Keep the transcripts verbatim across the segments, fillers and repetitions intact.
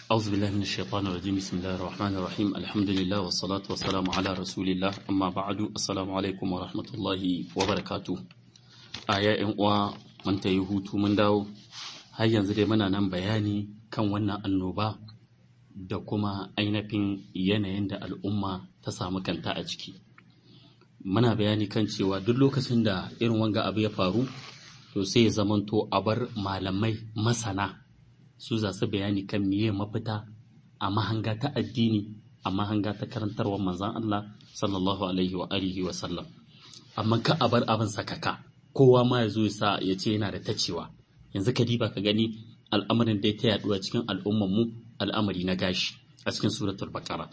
أعوذ بالله من الشيطان الرجيم بسم الله الرحمن الرحيم الحمد لله والصلاة والسلام على رسول الله أما بعد السلام عليكم ورحمة الله وبركاته آية و من تيهوت من داو هيا yanzu منا نم بياني كان wannan annoba da kuma ainihin yanayin da al'umma ta samu kanta a ciki. Muna bayani kan cewa duk lokacin da irin wanga abu ya faru to sai ya zamanto a bar malamai masana su za su bayani kan miye mafita a mahanga ta addini a mahanga ta karantarwar manzon Allah sallallahu alaihi wa alihi wa sallam. Amma ka a bar abin sakaka kowa ma ya zo ya sa ya ce yana da tacewa. Yanzu ka diba ka gani al'amarin da ya yaduwa cikin al'ummar mu al'amari na gashi a cikin suratul baqara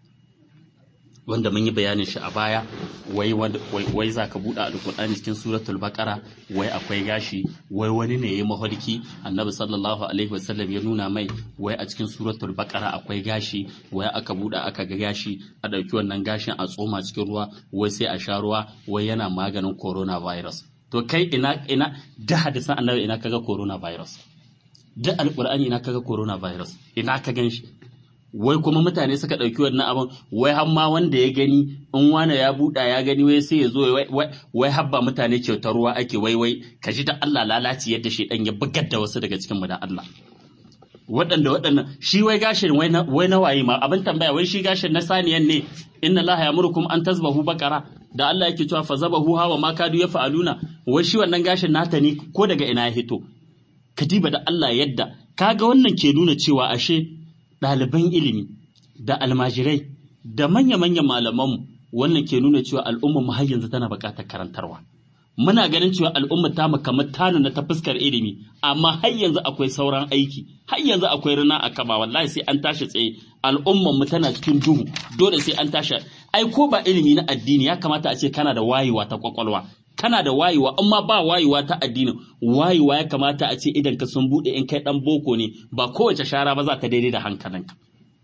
wanda mun yi bayanin shi a baya wai wai zaka buɗe alqur'ani cikin suratul baqara wai akwai gashi wai wani ne yayi mafarki annabi sallallahu alaihi wasallam ya nuna mai wai a cikin suratul baqara akwai gashi wai aka buɗe aka ga gashi a dauki wannan gashin a tsoma cikin ruwa wai sai a sha ruwa wai yana maganin coronavirus. To kai ina ina da hadisan annabi ina kaga coronavirus? Da alqur'ani ina kaga coronavirus? Ina ka ganshi? Wai kuma mutane suka ɗauki wannan abin wai har ma wanda ya gani in wani ya buɗa ya gani wai sai ya zo wai wai habba mutane kyautar ruwa ake wai wai ka ji da Allah lalaci yadda shi dan ya bugar da wasu daga cikin mu da Allah waɗanda waɗannan shi wai gashin wai na wai na waye ma abin tambaya wai shi gashin na saniyan ne inna Allah ya'murukum an tazbahu baqara da Allah yake cewa fazabahu hawa ma kadu ya fa'aluna wai shi wannan gashin nata ne ko daga ina ya hito kadiba da Allah yadda kaga wannan ke nuna cewa ashe ɗaliban ilimi da almajirai da manya-manyan malamanmu wannan ke nuna cewa al'ummar mu har yanzu tana buƙatar karantarwa. Muna ganin cewa al'ummar ta mu kamar ta nuna ta fuskar ilimi amma har yanzu akwai sauran aiki, har yanzu akwai rina a kaba wallahi sai an tashi tsaye al'ummar mu tana cikin duhu dole sai an tashi ai ko ba ilimi na addini ya kamata a ce kana da wayewa ta kwakwalwa. Kana da wayewa amma ba wayewa ta addini wayewa ya kamata a ce idan ka sun bude in kai dan boko ne ba kowace shara ba za ta daidai da hankalinka.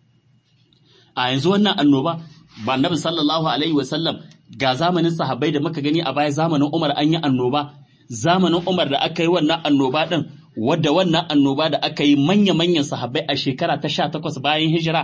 A yanzu wannan annoba ba Annabi sallallahu alaihi wasallam ga zamanin sahabbai da muka gani a baya zamanin Umar an yi annoba zamanin Umar da aka yi wannan annoba din wadda wannan annoba da aka yi manya-manyan sahabbai a shekara ta sha takwas bayan hijira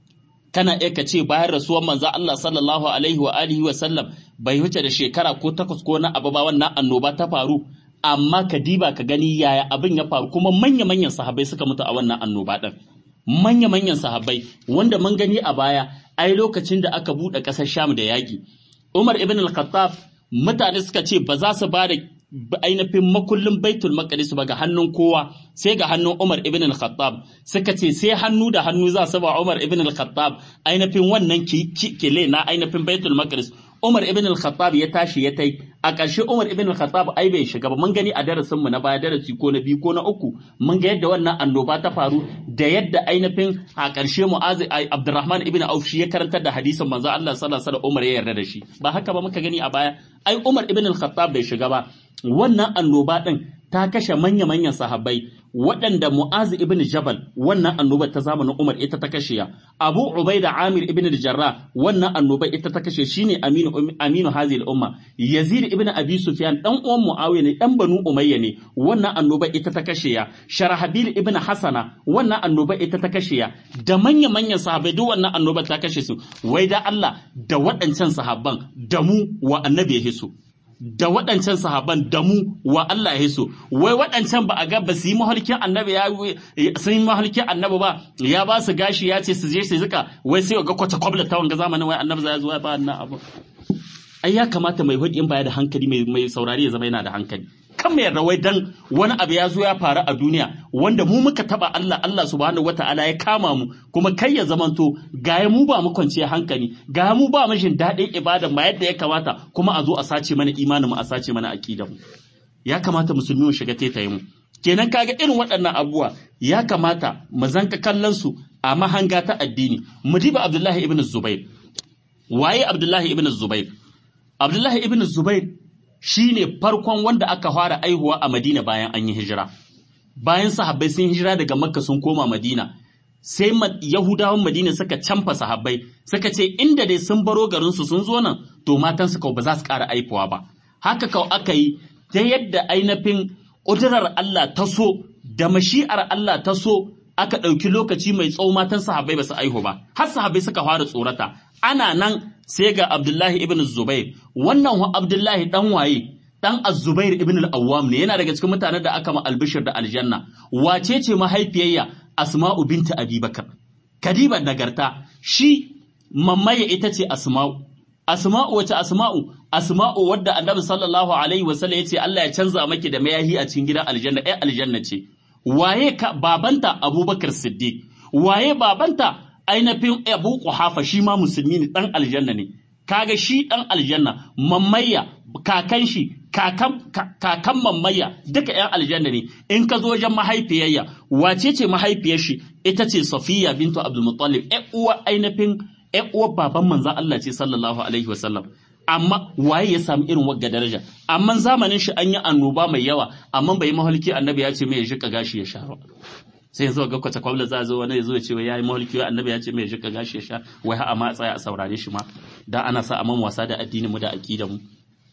kana iya ka ce bayan rasuwar manzo Allah sallallahu alaihi wa alihi wa sallam bai wuce da shekara ko takwas ko na abu ba wannan annoba ta faru amma ka diba ka gani yaya abin ya faru kuma manya-manyan sahabbai suka mutu a wannan annoba din manya-manyan sahabbai wanda mun gani a baya ai lokacin da aka bude kasar Sham da yaki Umar ibn al-Khattab mutane suka ce ba za su ba da ainihin makullin Baitul Maqdis ba ga hannun kowa sai ga hannun Umar ibn al-Khattab suka ce sai hannu da hannu za su ba Umar ibn al-Khattab ainihin wannan kile na ainihin Baitul Maqdis Umar ibn al-Khattab ya tashi ya tai a ƙarshe Umar ibn al-Khattab ai bai shiga ba mun gani a darasin mu na baya darasi ko na biyu ko na uku mun ga yadda wannan annoba ta faru da yadda ainihin a ƙarshe Mu'az Abdurrahman ibn Auf shi ya karantar da hadisin manzo Allah sallallahu alaihi wasallam Umar ya yarda da shi ba haka ba muka gani a baya ai Umar ibn al-Khattab bai shiga ba wannan annoba din ta kashe manya-manyan sahabbai waɗanda Mu'az ibn Jabal wannan annobar ta zamanin Umar ita ta kashe ya Abu Ubaida Amir ibn al-Jarrah wannan annobar ita ta kashe shine Aminu Aminu hazil umma Yazid ibn Abi Sufyan dan uwan Muawiya ne dan Banu Umayya ne wannan annobar ita ta kashe ya Sharahabil ibn Hasana wannan annobar ita ta kashe ya da manya-manyan sahabbai duk wannan annobar ta kashe su wai da Allah da waɗancan sahabban da mu wa annabi ya hisu da waɗancan sahaban da mu wa Allah ya so wai waɗancan ba a ga ba su yi mahalkin annabi ya sun yi mahalkin annabi ba ya ba su gashi ya ce su je su zika wai sai ga kwata kwabla ta wanga zamanin wai annabi ya zo ya ba wannan abu ai ya kamata mai hudi in baya da hankali mai mai saurari ya zama yana da hankali kan mai yarda wai dan wani abu ya zo ya faru a duniya wanda mu muka taba Allah Allah subhanahu wataala ya kama mu kuma kai ya zamanto gaya mu ba mu kwance hankali gaya mu ba mashin daɗin ibada ma yadda ya kamata kuma a zo a sace mana imanin mu a sace mana aqidar mu ya kamata musulmi mu shiga taitaye mu kenan kaga irin waɗannan abubuwa ya kamata mu zanka kallon su a mahanga ta addini mu diba Abdullahi ibn Zubair waye Abdullahi ibn Zubair Abdullahi ibn Zubair shi ne farkon wanda aka fara aihuwa a Madina bayan an yi hijira. Bayan sahabbai sun hijira daga Makka sun koma Madina, sai Yahudawan Madina suka canfa sahabbai, suka ce inda dai sun baro garinsu sun zo nan, to matansu kawai ba za su ƙara aifuwa ba. Haka kawai aka yi ta yadda ainihin ƙudurar Allah ta so da mashi'ar Allah ta so aka ɗauki lokaci mai tsawo matan sahabbai ba su aihu ba, har sahabbai suka fara tsorata. Ana nan sai ga Abdullahi ibn Zubair, wannan Abdullahi ɗan waye, ɗan Az-Zubair ibn al-Awwam ne, yana daga cikin mutanen da aka ma albishir da aljanna. Wace ce mahaifiyayya? Asma'u binta Abi Bakar. Kadiban nagarta, shi mammaye ita ce Asma'u. Asma'u wace Asma'u? Asma'u wadda Annabi sallallahu alaihi wasallam yace Allah ya canza maki da mayahi a cikin gidan aljanna, ai aljanna ce. Waye ka babanta Abubakar Siddiq? Waye babanta ainihin Abu Quhafa, shi ma musulmi ne, dan aljanna ne. Kaga shi dan aljanna, mammayya kakan shi, kakan kakan mammayya duka ƴan aljanna ne. In ka zo wajen mahaifiyayya, wace ce mahaifiyar shi? Ita ce Safiya bintu Abdul Muttalib, ƴan uwa ainihin ƴan uwar baban manzon Allah ce sallallahu alaihi wasallam. Amma waye ya samu irin wagga daraja? Amma zamanin shi an yi annoba mai yawa, amma bai mahalki annabi ya ce mai ya shika gashi ya sha ba. Sai yanzu ga kwata kwabla za zo wani ya zo ya ce ya yi mahalki annabi ya ce mai ya shika gashi ya sha, wai ha amma tsaya a saurare shi ma, da ana sa amman wasa da addinin mu da aqidar mu.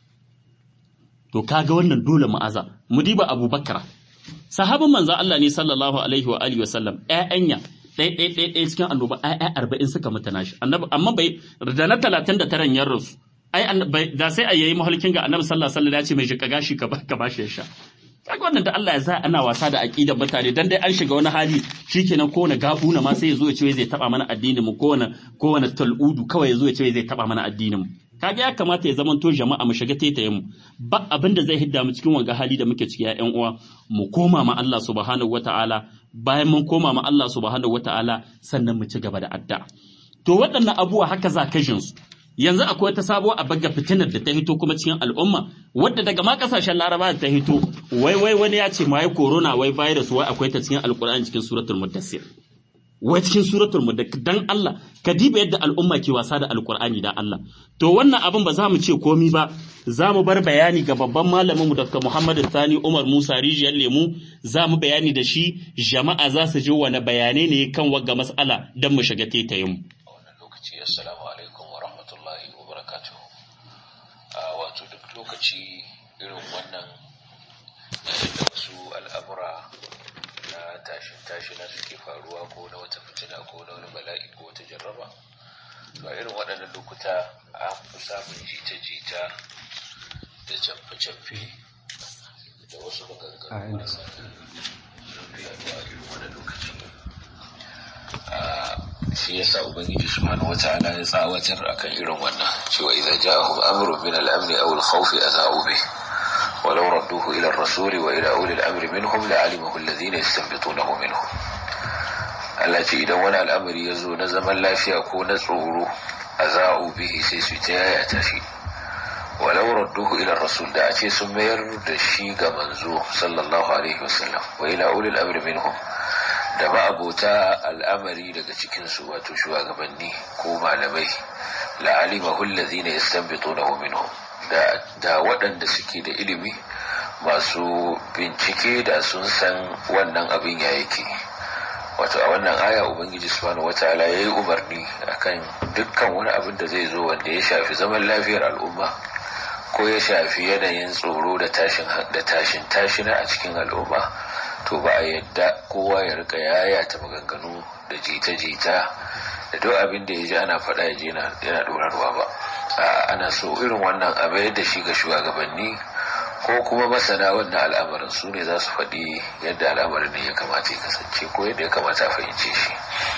To kaga wannan dole mu aza, mu diba Abubakar. Sahabin manzon Allah ne sallallahu alaihi wa alihi wa sallam, ƴaƴanya ɗaya ɗaya ɗaya ɗaya cikin annoba ƴaƴa arba'in suka mutu nashi. Annabi amma bai da na talatin da tara yan rasu. Ai da sai a yayi mahalkin ga Annabi sallallahu alaihi wasallam ya ce mai jika gashi ka ka bashi ya sha. Kaga wannan da Allah ya sa ana wasa da aqidar mutane dan dai an shiga wani hali shikenan ko wani gafuna ma sai ya zo ya ce zai taba mana addinin mu, ko wani ko wani taludu kawai ya zo ya ce zai taba mana addinin mu. Kaga ya kamata ya zamanto jama'a mu shiga taitayen mu, ba abinda zai hidda mu cikin wanga hali da muke ciki ya ƴan uwa, mu koma ma Allah subhanahu wataala. Bayan mun koma ma Allah subhanahu wataala sannan mu ci gaba da addu'a. To waɗannan abubuwa haka za ka jin su. Yanzu akwai wata sabuwar a baga fitinar da ta hito kuma cikin al'umma, wadda daga ma kasashen Laraba da ta hito, wai wai wani ya ce mai corona wai virus wai akwai ta cikin Alƙur'ani cikin suratul Muddassir. Wai cikin suratul Muddassir, dan Allah ka diba yadda al'umma ke wasa da Alƙur'ani da Allah. To wannan abin ba za mu ce komi ba, za mu bar bayani ga babban malamin mu Doctor Muhammad Sani Umar Musa Rijiyar Lemu, za mu bayani da shi, jama'a za su ji wani bayanai ne kan wagga mas'ala dan mu shiga taitayen mu. Wannan lokaci assalamu alaikum wa rahmatullahi wa barakatuh. Wato duk lokaci irin wannan da wasu al'amura na tashin tashina suke faruwa, ko na wata fitina ko na wani bala'i ko wata jarraba, to a irin waɗannan lokuta an fi samun jita-jita da camfe-camfe da wasu maganganu marasa zurfi a irin wannan lokaci. Shi yasa Ubangiji subhanahu wata'ala ya tsawatar akan irin wannan, cewa idza ja'ahum amrun min al-amn aw al-khawf adha'u bih walau radduhu ila ar-rasuli wa ila ulil amri minhum la'alimahu alladhina yastanbitunahu minhum. Allah ce idan wani al'amari ya zo na zaman lafiya ko na tsoro, adha'u bihi sai su ta yayata shi, walau radduhu ila ar-rasul, da a ce sun mayar da shi ga manzo sallallahu alaihi wasallam, wa ila ulil amri minhum, da ma'abota al'amari daga cikinsu, wato shugabanni ko malamai, la'alimahu allazina yastanbitunahu minhum, da da waɗanda suke da ilimi masu bincike da sun san wannan abin ya yake. Wato a wannan aya Ubangiji subhanahu wataala yayi umarni akan dukkan wani abin da zai zo wanda ya shafi zaman lafiyar al'umma, ko ya shafi yanayin tsoro da tashin da tashin tashina a cikin al'umma, to ba a yadda kowa ya rika yayata maganganu da jita-jita da duk abin da ya ji ana faɗa ya je yana ɗorarwa ba. Ana so irin wannan a bayar da shi ga shugabanni ko kuma masana wannan al'amarin, su ne za su faɗi yadda al'amarin ne ya kamata ya kasance ko yadda ya kamata a fahimce shi.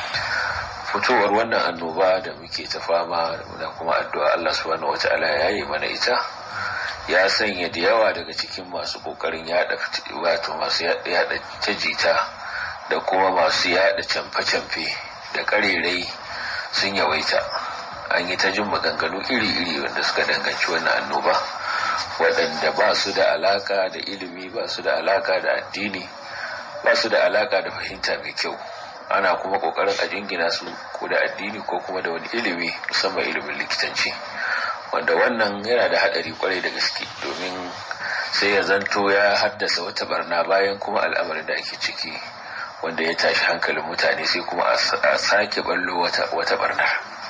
Fitowar wannan annoba da muke ta fama da kuma addu'a Allah subhanahu wata'ala ya yi mana ita, ya sanya da yawa daga cikin masu kokarin yada wato masu yada tajita da kuma masu yada camfe-camfe da karerai sun yawaita. An yi ta jin maganganu iri-iri wanda suka danganci wannan annoba, waɗanda ba su da alaka da ilimi, ba su da alaka da addini, ba su da alaka da fahimta mai kyau. Ana kuma kokarin a jingina su ko da addini ko kuma da wani ilimi, musamman ilimin likitanci, wanda wannan yana da haɗari kwarai da gaske, domin sai ya zanto ya haddasa wata barna bayan kuma al'amarin da ake ciki wanda ya tashi hankalin mutane, sai kuma a sake ballo wata wata barna.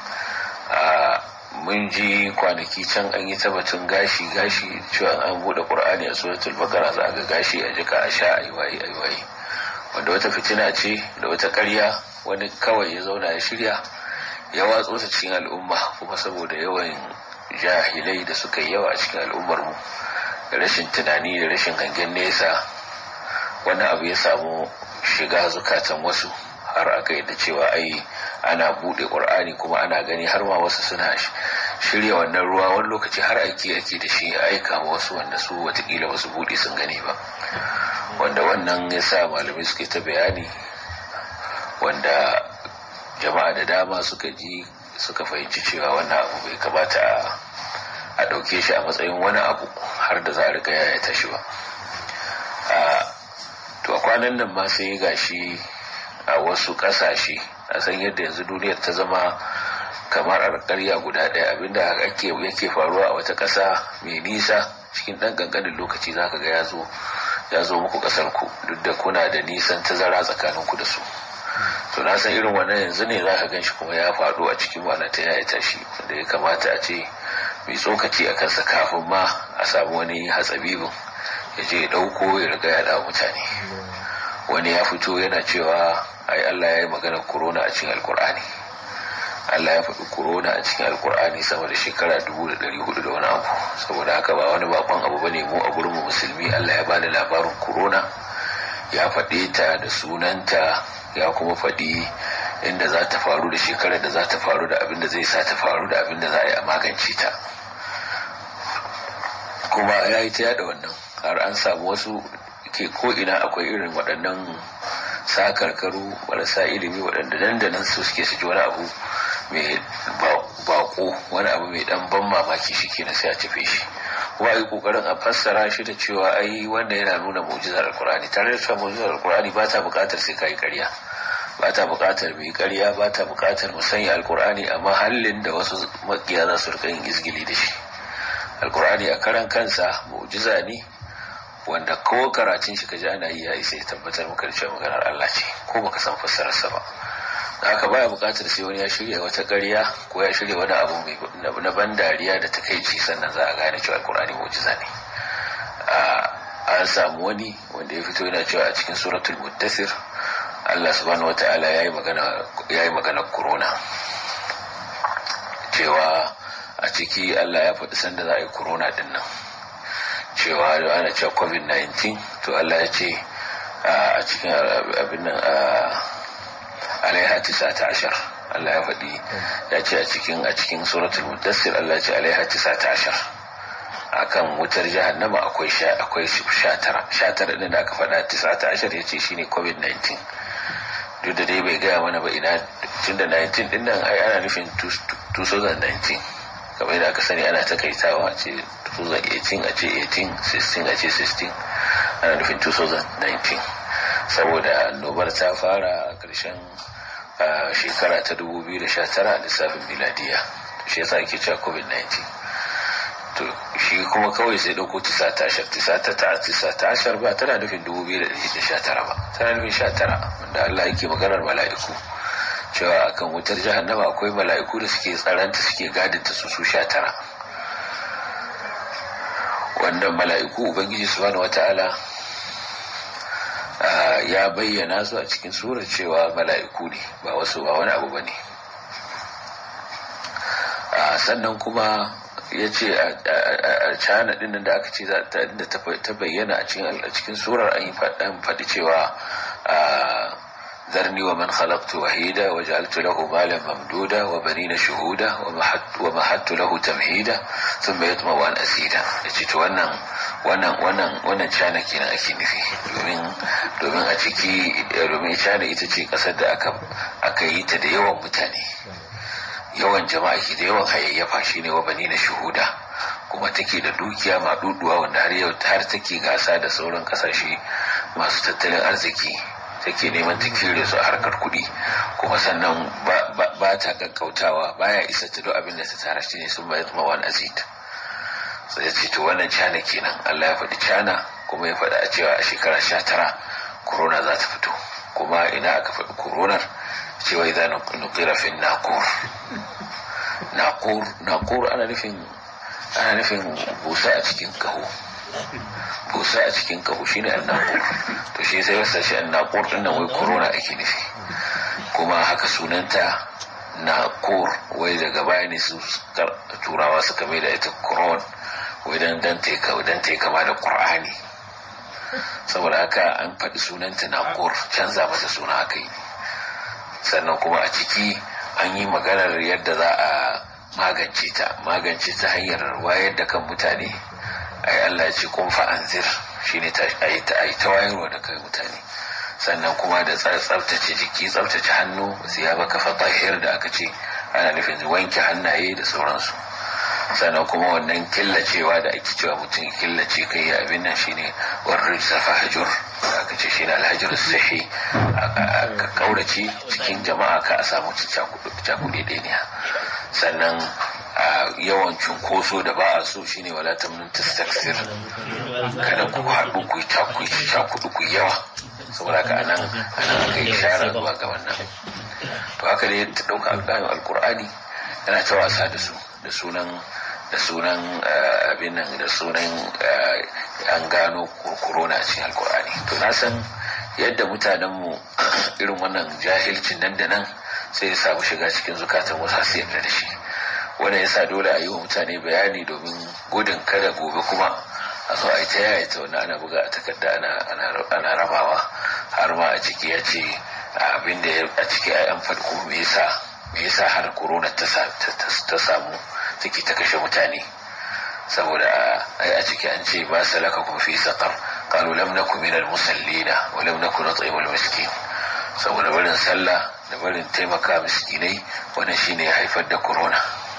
a mun ji kwanaki can an yi tabbatun gashi gashi cewa an bude Qur'ani a suratul Baqara za ga gashi a jika a sha ayi wayi ayi wayi, wanda wata fitina ce da wata ƙarya wani kawai ya zauna ya shirya ya watso ta cikin al'umma, kuma saboda yawan jahilai da suka yi yawa a cikin al'ummar mu da rashin tunani da rashin hangen nesa, wannan abu ya samu shiga zukatan wasu har aka yi da cewa ai ana bude Qur'ani kuma ana gani, har ma wasu suna shirya wannan ruwa wani lokaci har aiki ake da shi aika ma wasu wanda su watakila wasu bude sun gani ba, wanda wannan ya sa malamai suke ta bayani, wanda jama'a da dama suka ji suka fahimci cewa wannan abu bai kamata a ɗauke shi a matsayin wani abu har da za a riga yaya tashi ba. To a kwanan nan ma sai gashi a wasu ƙasashe, a san yadda yanzu duniyar ta zama kamar alƙarya guda ɗaya, abinda ake yake faruwa a wata ƙasa mai nisa cikin ɗan ƙanƙanin lokaci zaka ga ya zo ya zo muku ƙasar ku, duk da kuna da nisan tazara tsakanin ku da su. To na san irin wannan yanzu ne zaka ganshi kuma ya faɗo a cikin wannan ta yaya tashi, wanda ya kamata a ce mai tsokaci a kansa kafin ma a samu wani hatsabibin ya je ya ɗauko ya riga ya dawo mutane. Wani ya fito yana cewa ai Allah ya yi maganar corona a cikin alkur'ani, Allah ya faɗi corona a cikin alkur'ani sama da shekara dubu da ɗari hudu da wani abu, saboda haka ba wani bakon abu bane mu a gurin mu musulmi. Allah ya bada labarin corona, ya faɗe ta da sunanta, ya kuma faɗi inda za ta faru da shekarar da za ta faru da abin da zai sa ta faru da abin da za a yi a magance ta, kuma ya yi ta yada wannan har an samu wasu ke ko ina akwai irin waɗannan sakarkaru marasa ilimi waɗanda dandanan su suke su ji wani abu mai bako, wani abu mai dan ban mamaki shi ke na sai a tafe shi, kuma yi kokarin a fassara shi da cewa ai wanda yana nuna mu'jizar alkur'ani, tare da cewa mu'jizar alkur'ani ba ta buƙatar sai kai ƙarya, ba ta buƙatar mai ƙarya, ba ta buƙatar mu sanya alkur'ani a mahallin da wasu makiya za su rika yin izgili da shi. Alkur'ani a karan kansa mu'jiza ne wanda ko karatun shi kaji ana yi ya isa ya tabbatar maka da cewa maganar Allah ce, ko baka san fassararsa ba. Haka baya buƙatar sai wani ya shirya wata ƙarya ko ya shirya wani abu mai na ban dariya da takeici sannan za a gane cewa alkur'ani mu'jiza ne. An samu wani wanda ya fito yana cewa a cikin suratul Muddathir Allah subhanahu wata'ala yayi magana yayi magana corona, cewa a ciki Allah ya faɗi sanda za a yi corona din nan, cewa ana cewa covid nineteen, to Allah ya ce a cikin abin nan alaiha tisata ashar, Allah ya faɗi ya ce a cikin a cikin suratul Muddathir Allah ya ce alaiha tisata ashar, akan wutar jahannama akwai sha akwai sha tara sha tara din da aka faɗa tisata ashar yace shine covid nineteen. Duk da dai bai gaya mana ba ina tunda nineteen din nan ai ana nufin twenty nineteen, kamar yadda aka sani ana takaitawa a ce twenty eighteen a ce eighteen, sixteen a ce sixteen, ana nufin twenty nineteen saboda annobar ta fara a ƙarshen shekara ta dubu biyu da sha tara a lissafin miladiya, shi yasa ake cewa covid nineteen. To shi kuma kawai sai dauko tisa ta ashar tisa ta ta tisa ta ashar ba tana nufin dubu biyu da sha tara ba, tana nufin sha tara, wanda Allah yake maganar mala'iku cewa akan wutar jahannama akwai mala'iku da suke tsaranta suke gadinta su su sha tara. Wannan mala'iku ubangiji subhanahu wata'ala ya bayyana su a cikin surar cewa mala'iku ne, ba wasu ba wani abu bane. Sannan kuma ya ce a cana dinnan da aka ce da ta bayyana a cikin surar an yi faɗi cewa ذرني ومن خلقت وحيدا وجعلت له مالا ممدودا وبنين شهودا ومهدت له تمهيدا ثم يطمع أن أزيدا. yace to wannan wannan wannan wannan China kenan ake nufi, domin domin a ciki domin China ita ce kasar da aka aka yi ta da yawan mutane, yawan jama'a ke da yawan hayayyafa shine wa banina shuhuda, kuma take da dukiya maduduwa wanda har yau har take gasa da sauran kasashe masu tattalin arziki, take neman ta kire su a harkar kuɗi, kuma sannan ba ta gaggautawa, baya isa ta duk abin da ta tara shi ne sun bayar mawan azid. Sai ce to wannan China kenan, Allah ya faɗi China kuma ya faɗa a cewa a shekara sha tara corona za ta fito, kuma ina aka faɗi coronar cewa idan nuqira fi naqur naqur naqur ana nufin ana nufin busa a cikin kaho, busa a cikin kahu shine annaqur. To shi sai wasa shi annaqur din nan wai corona ake nufi, kuma haka sunanta naqur, wai daga baya ne su turawa suka mai da ita corona, wai dan dan ta dan ta kama da qur'ani. Saboda haka an faɗi sunanta naqur, canza mata suna aka yi. Sannan kuma a ciki an yi maganar yadda za a magance ta magance ta hanyar wayar da kan mutane. Ai Allah ya ce kun fa anzir, shine ta ai ta ai ta wayarwa da kan mutane. Sannan kuma da tsaftace jiki, tsaftace hannu, siyabaka fatahir da aka ce ana nufin wanke hannaye da sauransu. Sannan kuma wannan killacewa da ake cewa mutum killace kai ya abin nan shine warrid safahjur, aka ce shine alhajr sahi, ka kaurace cikin jama'a ka a samu cakuɗe ɗaya. Sannan yawan cunkoso da ba a so shine wala tamnun tastaksir, kada ku haɗu ku cakuɗu ku yawa. Saboda ka anan anan aka yi ishara zuwa ga wannan. To haka ne ta ɗauka alƙawarin alƙur'ani yana ta wasa da su da sunan da sunan abin nan da sunan an gano corona a cikin alƙur'ani. To na san yadda mutanenmu irin wannan jahilcin nan da nan sai ya samu shiga cikin zukatan wasu su yarda da shi. Wannan yasa dole a yi wa mutane bayani domin gudun kada gobe kuma a zo a yi ta yaya ta wani ana buga a takarda ana rabawa, har ma a ciki ya ce abin da a ciki ai an faɗi kuma me yasa me yasa har corona ta samu take ta kashe mutane. Saboda ai a ciki an ce ba salaka kuma fi saqar qalu lam nakum min al-musallina wa lam nakun nut'imu al-miskin. Saboda barin sallah da barin taimaka miskinai wannan shine ya haifar da corona.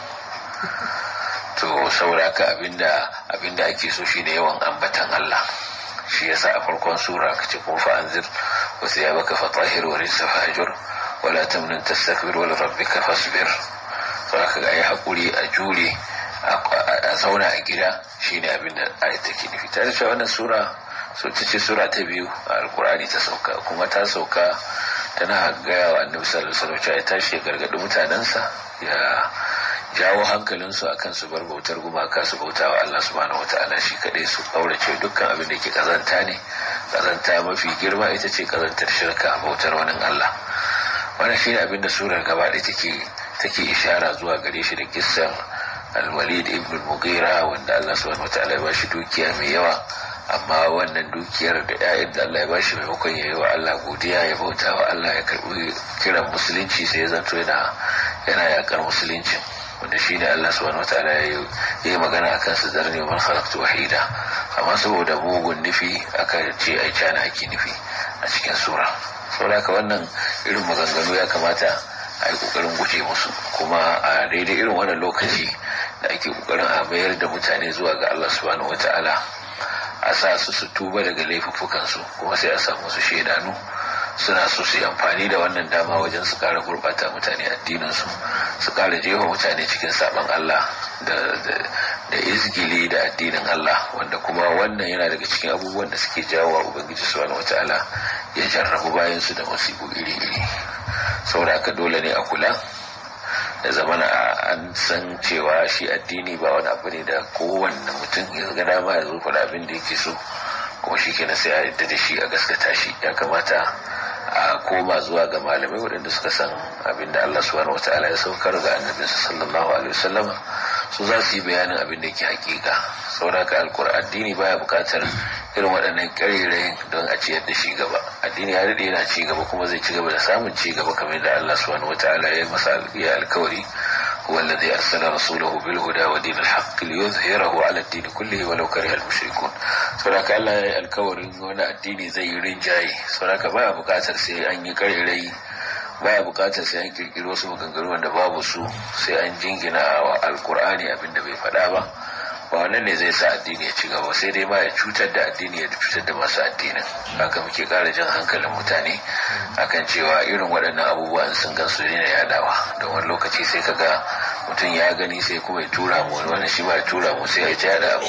To saboda haka abinda abinda ake so shine yawan ambatan Allah. Shi yasa a farkon sura aka ce kun fa anzir wa thiyabaka fatahhir wa rijsa fahjur wa la tamnun tastakbir wa li rabbika fasbir. To haka ga yi hakuri a jure a zauna a gida shine abinda ayat take nufi. Ta ce wannan sura so ta ce sura ta biyu a alqur'ani ta sauka, kuma ta sauka tana gaya wa annabi sallallahu alaihi wasallam ya tashi gargadi mutanansa, ya jawo hankalinsu akan su bar bautar gumaka, su bauta wa Allah subhanahu wataala shi kadai, su kaurace dukkan abin da ke kazanta ne. Kazanta mafi girma ita ce kazantar shirka, bautar wani Allah. Wannan shine abin da surar gaba ɗaya take take ishara zuwa gare shi da kissan Al-Walid ibn al-Mughira, wanda Allah subhanahu wataala ya bashi dukiya mai yawa, amma wannan dukiyar da ƴaƴan da Allah ya bashi maimakon ya yi wa Allah godiya, ya bauta wa Allah, ya karbi kiran musulunci, sai ya zanto yana yana yakar musuluncin, wanda shi ne Allah subhanahu wataala ya yi magana akan su zarni wa man khalaqtu wahida. Amma saboda mugun nufi aka ce ai cana ake nufi a cikin sura. Saboda haka wannan irin maganganu ya kamata a yi kokarin guje musu, kuma a daidai irin wannan lokaci da ake kokarin a mayar da mutane zuwa ga Allah subhanahu wataala, a sa su su tuba daga laifuffukansu, kuma sai a samu su shaidanu suna so su yi amfani da wannan dama wajen su kara gurbata mutane addininsu, su kara jefa mutane cikin saban Allah da izgili da addinin Allah, wanda kuma wannan yana daga cikin abubuwan da suke jawo wa Ubangiji subhanahu wataala ya jarrabu bayan su da musibu iri-iri. Saboda haka dole ne a kula da zamana an san cewa shi addini ba wani abu ne da kowanne mutum ya ga dama ya zo faɗa abin da yake so kuma shi kenan sai a yadda da shi a gaskata shi. Ya kamata a koma zuwa ga malamai waɗanda suka san abin da Allah subhanahu wataala ya saukar ga annabinsa sallallahu alaihi wasallam, su za su yi bayanin abin da yake hakika. Saboda haka alƙur'ani addini baya buƙatar irin waɗannan ƙarerayin don a ciyar da shi gaba. Addini ya daɗe yana ci gaba kuma zai ci gaba da samun ci gaba kamar da Allah subhanahu wataala ya masa ya alkawari, huwa alladhi arsala rasulahu bil huda wa dinil haqq liyuzhirahu ala ad-din kullihi walau kariha al-mushrikun. Saboda haka Allah ya yi alkawarin wani addini zai yi rinjaye. Saboda haka baya buƙatar sai an yi ƙarerayi, baya buƙatar sai an kirkiri wasu maganganu wanda babu su, sai an jingina wa alkur'ani abin da bai faɗa ba. Ba wannan ne zai sa addini ya ci gaba, sai dai ma ya cutar da addini ya cutar da masu addinin. Haka muke ƙara jan hankalin mutane akan cewa irin waɗannan abubuwan sun gan su ne yadawa, don wani lokaci sai ka ga mutum ya gani sai kuma ya tura mu, wani shi ba ya tura mu sai ya ci yada abu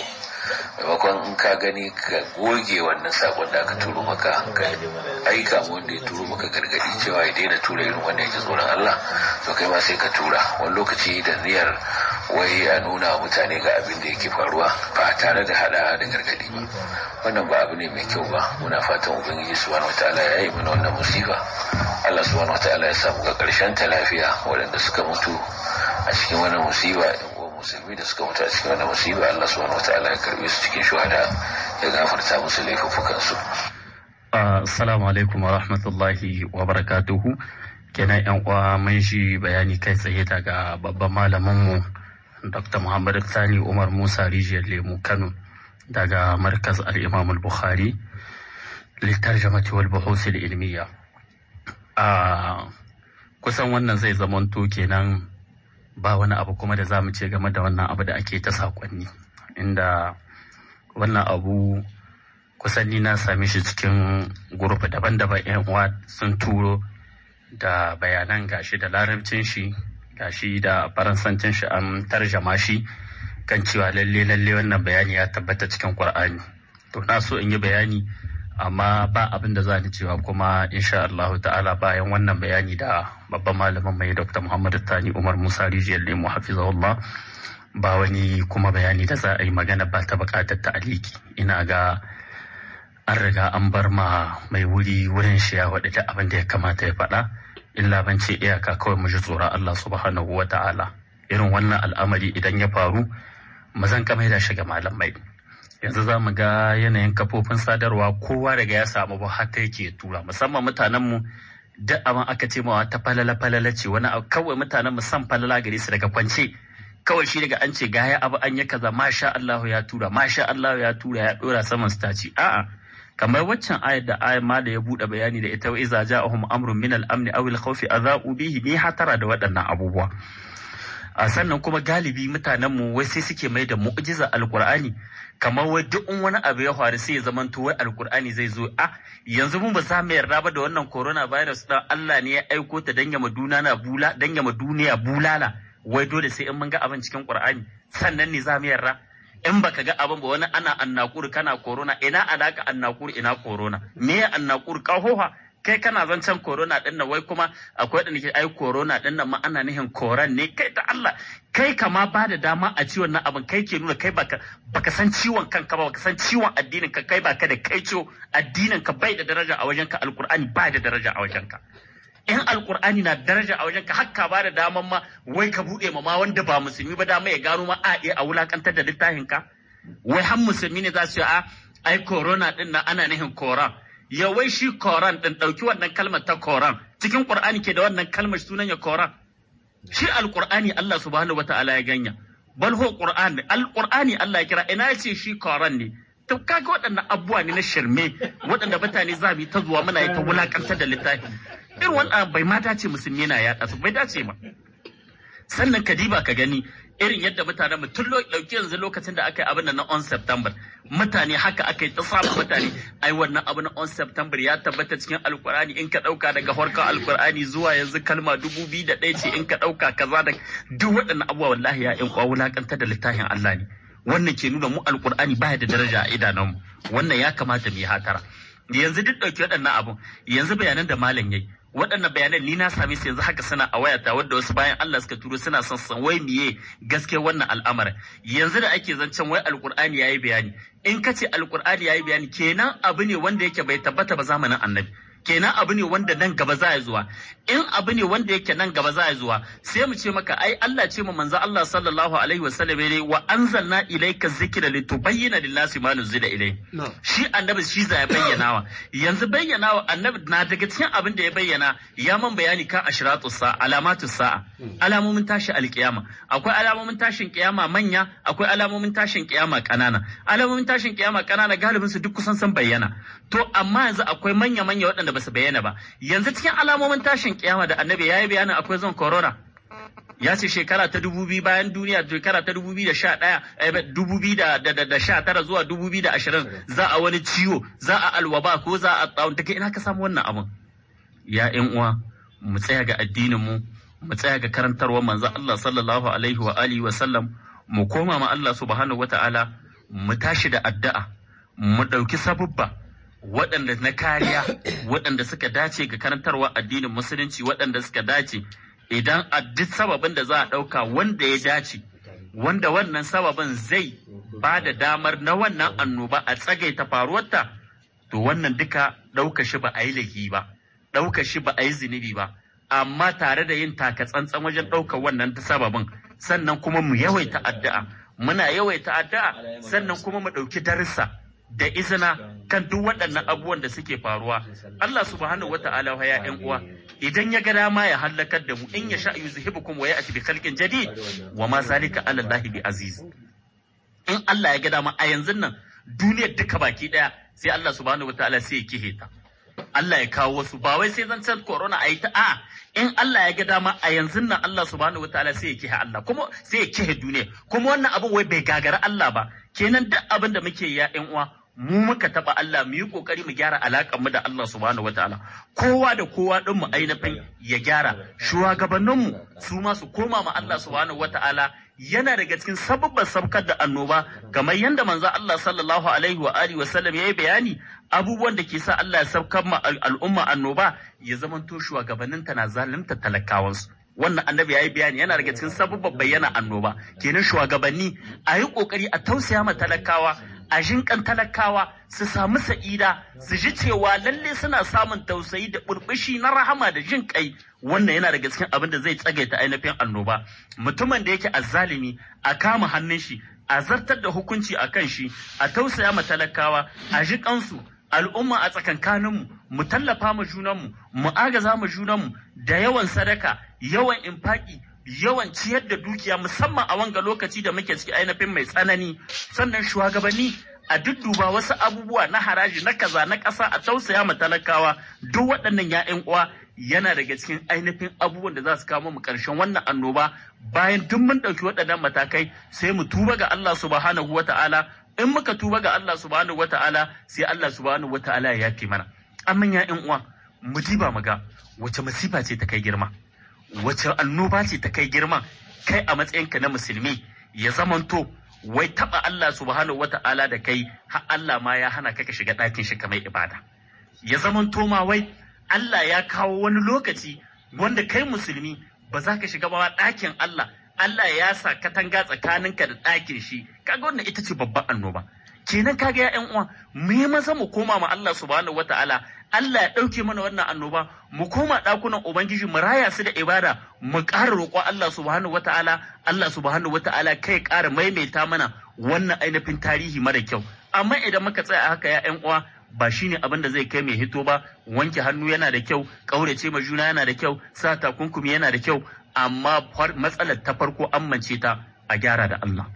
maimakon in ka gani ka goge wannan sakon da aka turo maka ka aika mu wanda ya turo maka gargadi cewa ya daina tura irin wanda ya ji tsoron Allah, to kai ma sai ka tura wani lokaci da niyyar wai a nuna mutane ga abin da yake faruwa ba tare da hada da gargadi ba. Wannan ba abu ne mai kyau ba. Muna fatan ubangiji subhanahu wataala ya yi mana wannan musiba, Allah subhanahu wataala ya samu ga karshen ta lafiya. Waɗanda suka mutu a cikin wannan musiba, ɗan uwan musulmi da suka mutu a cikin wannan musiba, Allah subhanahu wataala ya karbe su cikin shuhada, ya gafarta musu laifukan su. Assalamu alaikum wa rahmatullahi wa barakatuhu. Kenan yan uwa mun shi bayani kai tsaye daga babban malamin mu Doctor Muhammad Sani Umar Musa Rijiyar Lemu Kano daga Markaz al-Imam al-Bukhari litarjamati wal buhus al-ilmiya. A kusan wannan zai zamanto kenan ba wani abu kuma da zamu ce game da wannan abu da ake ta sakonni, inda wannan abu kusan ni na same shi cikin gurfi daban-daban. yan uwa sun turo da bayanan gashi da larabcin shi gashi da faransancin shi an tarjama shi kan cewa lalle lalle wannan bayani ya tabbata cikin Qur'ani. To na so in yi bayani amma ba abin da za ni cewa, kuma insha Allah ta'ala bayan wannan bayani da babban malamin mai Doctor Muhammad Sani Umar Musa Rijiyar Lemu hafizahullah, ba wani kuma bayani da za a yi magana ba ta bukatar ta'aliki. Ina ga an riga an bar ma mai wuri wurin shi ya waɗa abin da ya kamata ya faɗa, illa ban ce iyaka kawai mu ji tsoron Allah subhanahu wa ta'ala. Irin wannan al'amari idan ya faru mu zan kamar da shiga malamai. Yanzu za mu ga yanayin kafofin sadarwa kowa daga ya samu ba haka yake tura, musamman mutanenmu duk abin aka ce mawa ta falala falala ce, wani kawai mutanen mu san falala gare su daga kwance kawai shi daga an ce gaya abu an yi kaza masha Allah ya tura masha Allah ya tura ya dora saman staci. A'a, kamar waccan ayar da ayar ma da ya bude bayani da ita, wa iza ja'ahum amrun min al-amn aw al-khawfi adha'u bihi, ni hatara da waɗannan abubuwa. A sannan kuma galibi mutanen mu wai sai suke mai da mu'jiza alqur'ani kamar wai duk wani abu ya faru sai ya zamanto wai alqur'ani zai zo. A yanzu mun ba za mu yarda ba da wannan corona virus dan Allah ne ya aiko ta danya ma duniya bula danya ma duniya bulala, wai dole sai in mun ga abin cikin qur'ani sannan ne za mu yarda. In baka ga abin ba wani ana annakur kana corona, ina alaka annakur ina corona, me ya annakur kahoha kai kana zancen corona din nan, wai kuma akwai da nake ai corona din nan ma ana nihin koran ne. Kai da Allah, kai kama ba da dama a ciwon nan abin, kai ke nuna kai baka baka san ciwon kanka ba, baka san ciwon addinin ka, kai baka da kai ciwo addinin ka bai da daraja a wajen ka, alqur'ani bai da daraja a wajen ka. In alqur'ani na daraja a wajen ka, hakka ba da daman ma wai ka bude ma ma wanda ba musulmi ba dama ya gano ma a iya a wulakantar da littafin ka. Wai har musulmi ne za su yi a ai corona din nan ana nihin koran. Ya wai shi koran din, dauki wannan kalmar ta koran, cikin qur'ani ke da wannan kalmar sunan ya koran. Shi alqur'ani Allah subhanahu wataala ya ganya, bal hu qur'an, alqur'ani Allah ya kira, ina yace shi koran ne. To kaga waɗannan abubuwa ne na shirme waɗanda mutane za mu ta zuwa muna yi ta wulakantar da littafi. Irin wannan bai ma dace musulmi na yaɗa su, bai dace ba. Sannan ka diba ka gani irin yadda mutanen mu tun dauki yanzu lokacin da aka yi abin na on September, mutane haka aka yi ta samun mutane ai wannan abu na on September ya tabbata cikin alkur'ani, in ka dauka daga farkon alkur'ani zuwa yanzu kalma dubu biyu da ɗaya ce, in ka dauka kaza da duk waɗannan abubuwa wallahi ya in kwa wulakantar da littafin Allah ne. Wannan ke nuna mu alkur'ani baya da daraja a idanunmu, wannan ya kamata mu yi hatara. Yanzu duk dauki waɗannan abun, yanzu bayanan da malam yayi, waɗannan bayanan ni na same su yanzu haka suna a wayata, wadda wasu bayan Allah suka turo suna son san wai miye gaskiya wannan al'amarin. Yanzu da ake zancen wai alkur'ani yayi bayani, in ka ce alkur'ani yayi bayani kenan abu ne wanda yake bai tabbata ba zamanin annabi, kenan abu ne wanda nan gaba za ya zuwa. In abu ne wanda yake nan gaba za ya zuwa, sai mu ce maka ai Allah ce ma manzo Allah sallallahu alaihi wasallam ne wa anzalna ilayka dhikra litubayyana lin-nasi ma nuzila ilayhi. Shi annabi shi za ya bayyanawa. Yanzu bayyanawa annabi na daga cikin abin da ya bayyana, ya man bayani kan ashratus sa'a, alamatus sa'a, alamomin tashi alkiyama. Akwai alamomin tashin kiyama manya, akwai alamomin tashin kiyama kanana. Alamomin tashin kiyama kanana galibin su duk kusan sun bayyana. To amma yanzu akwai manya manya waɗanda ba su bayyana ba. Yanzu cikin alamomin tashin kiyama da annabi ya yi bayanin akwai zon corona. Ya ce shekara ta dubu biyu bayan duniya, shekara ta dubu biyu da sha ɗaya, dubu biyu da sha tara zuwa dubu biyu da ashirin za a wani ciwo, za a alwaba ko za a tsawon take. Ina ka samu wannan abin? Ya ƴan uwa, mu tsaya ga addinin mu, mu tsaya ga karantarwar manzo Allah sallallahu alaihi wa alihi wa sallam, mu koma ma Allah subhanahu wata'ala, mu tashi da addu'a, mu ɗauki sabubba waɗanda na kariya, waɗanda suka dace ga karantarwa addinin musulunci, waɗanda suka dace idan a duk sababin da za a ɗauka wanda ya dace, wanda wannan sababin zai ba da damar na wannan annoba a tsagaita faruwarta, to wannan duka ɗauka shi ba a yi laifi ba, ɗauka shi ba a yi zunubi ba, amma tare da yin taka tsantsan wajen ɗaukar wannan sababin, sannan kuma mu yawaita addu'a, muna yawaita addu'a, sannan kuma mu ɗauki darussa da izina kan duk waɗannan abubuwan da suke faruwa. Allah subhanahu wata'ala ya ƴan uwa, idan ya ga dama ya halakar da mu, in ya sha yuzhibukum wa ya'ti bi khalqin jadid wa ma zalika 'ala Allahi bi aziz. In Allah ya ga dama a yanzu nan duniyar duka baki daya sai Allah subhanahu wata'ala sai ya kihe ta. Allah ya kawo wasu, ba wai sai zancen corona ayi ta a in Allah ya ga dama a yanzu nan Allah subhanahu wataala sai ya kihe Allah, kuma sai ya kihe duniya, kuma wannan abin wai bai gagara Allah ba. Kenan duk abin da muke ya ƴan uwa, mu muka taba Allah, mu yi kokari mu gyara alaƙar mu da Allah subhanahu wataala. Kowa da kowa din mu ainihin ya gyara, shugabannin mu su ma su koma ma Allah subhanahu wataala. Yana daga cikin sababban sabkar da annoba, kamar yadda manzo Allah sallallahu alaihi wa alihi wa sallam yayi bayani, abubuwan da ke sa Allah ya sabkar ma al'umma annoba ya zamanto shugabanninta na zalunta talakawansu. Wannan annabi yayi bayani yana daga cikin sababban bayyana annoba. Kenan shugabanni a yi kokari a tausaya ma talakawa, a jinkan talakawa su samu sa'ida, su ji cewa lalle suna samun tausayi da burbushi na rahama da jin kai. Wannan yana daga cikin abin da zai tsagaita ainihin annoba. Mutumin da yake azzalimi a kama hannun shi, a zartar da hukunci a kan shi, a tausaya ma talakawa, a ji kansu, al'umma a tsakankaninmu, mu tallafa ma junanmu, mu agaza ma junanmu da yawan sadaka, yawan infaki, yawan ciyar da dukiya, musamman a wanga lokaci da muke ciki ainihin mai tsanani. Sannan shugabanni a dudduba wasu abubuwa na haraji na kaza na ƙasa, a tausaya ma talakawa. Duk waɗannan ya'yan uwa yana daga cikin ainihin abubuwan da za su kawo mu ƙarshen wannan annoba. Bayan duk mun ɗauki waɗannan matakai, sai mu tuba ga Allah subhanahu wata'ala. In muka tuba ga Allah subhanahu wata'ala, sai Allah subhanahu wata'ala ya yafe mana. Amma ya'yan uwa, mu diba mu ga wace masifa ce ta kai girma, wace annoba ce ta kai girma, kai a matsayinka na musulmi ya zamanto wai taɓa Allah subhanahu wata'ala da kai, har Allah ma ya hana ka ka shiga ɗakin shi kamar ibada. Ya zamanto ma wai Allah ya kawo wani lokaci wanda kai musulmi ba za ka shiga ba ɗakin Allah, Allah ya sa katanga tsakaninka da ɗakin shi. Kaga wannan ita ce babban annoba. Kenan kaga ya ƴan uwa, mu yi maza mu koma ma Allah subhanahu wata'ala. Allah ya ɗauke mana wannan annoba, mu koma ɗakunan Ubangiji, mu raya su da ibada, mu ƙara roƙo Allah subhanahu wata'ala. Allah subhanahu wata'ala kai ƙara maimaita mana wannan ainihin tarihi mara kyau. Amma idan muka tsaya a haka ya ƴan uwa, ba shi ne abin da zai kai mai hito ba. Wanke hannu yana da kyau, ƙaurace ma juna yana da kyau, sa takunkumi yana da kyau, amma matsalar ta farko amince ta a gyara da Allah,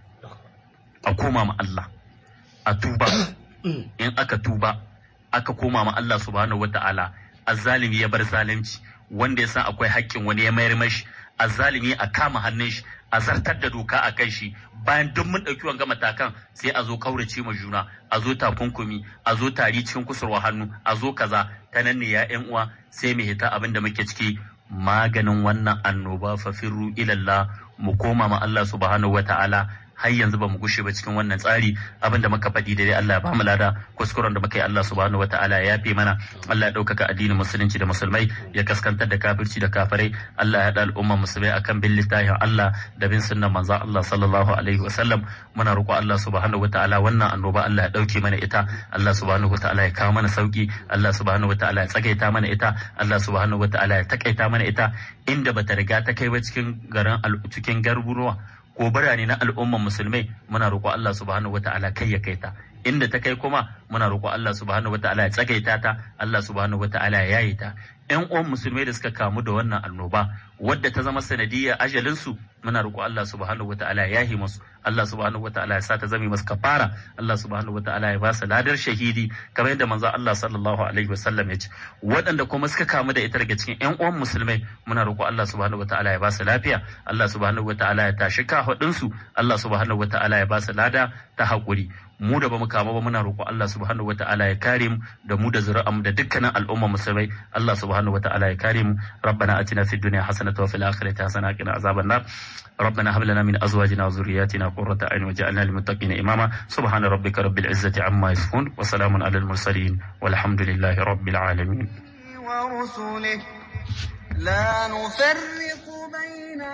a koma ma Allah, a tuba. In aka tuba aka koma ma Allah subhanahu wata'ala, azzalimi ya bar zalunci, wanda ya san akwai haƙƙin wani ya mayar mashi, azzalimi a kama hannun shi, a zartar da doka a kan shi. Bayan duk mun ɗauki wanga matakan, sai a zo kaurace ma juna, a zo takunkumi, a zo tari cikin kusurwa hannu, a zo kaza. Ta nan ne ya ƴan uwa sai mu hita abin da muke ciki, maganin wannan annoba fa firru ilallah, mu koma ma Allah subhanahu wata'ala. Har yanzu ba mu gushe ba cikin wannan tsari. Abinda muka faɗi da dai Allah ya ba mu lada, kuskuren da muka yi Allah subhanahu wataala ya yafe mana. Allah ya ɗaukaka addinin musulunci da musulmai, ya kaskantar da kafirci da kafirai. Allah ya haɗa al'umma musulmai akan bin littafin Allah da bin sunnan manzon Allah sallallahu alaihi wasallam. Muna roƙo Allah subhanahu wataala wannan annoba Allah ya ɗauke mana ita. Allah subhanahu wataala ya kawo mana sauki. Allah subhanahu wataala ya tsagaita mana ita. Allah subhanahu wataala ya takaita mana ita inda bata riga ta kai ba cikin garin cikin garuruwa ko birane na al'umman musulmai. Muna roƙo Allah subhanahu wata'ala kai ya kai ta inda ta kai, kuma muna roƙo Allah subhanahu wata'ala ya tsagaita ta. Allah subhanahu wata'ala ya yayi ta. ƴan uwan musulmai da suka kamu da wannan annoba wadda ta zama sanadiyar ajalin su, muna roƙo Allah subhanahu wata'ala ya yahi musu. Allah subhanahu wata'ala ya sa ta zame masu kafara. Allah subhanahu wata'ala ya ba su ladar shahidi, kamar yadda manzo Allah sallallahu alaihi wasallam ya ce. Waɗanda kuma suka kamu da ita daga cikin ƴan uwan musulmai, muna roƙo Allah subhanahu wata'ala ya ba su lafiya. Allah subhanahu wata'ala ya tashi kahudin su. Allah subhanahu wata'ala ya ba su lada ta haƙuri. Mu da bamu kama ba, muna roƙo Allah subhanahu wata'ala ya kare mu da mu da zuri'an mu da dukkanin al'umma musulmai. Allah subhanahu subhanahu wataala ya kare mu. Rabbana atina fid dunya hasanatan wa fil akhirati hasanatan wa qina azaban nar. ربنا هب لنا من ازواجنا وذرياتنا قرة اعين واجعلنا للمتقين اماما. سبحان ربك رب العزة عما يصفون وسلام على المرسلين والحمد لله رب العالمين. ورسله لا نفرق بين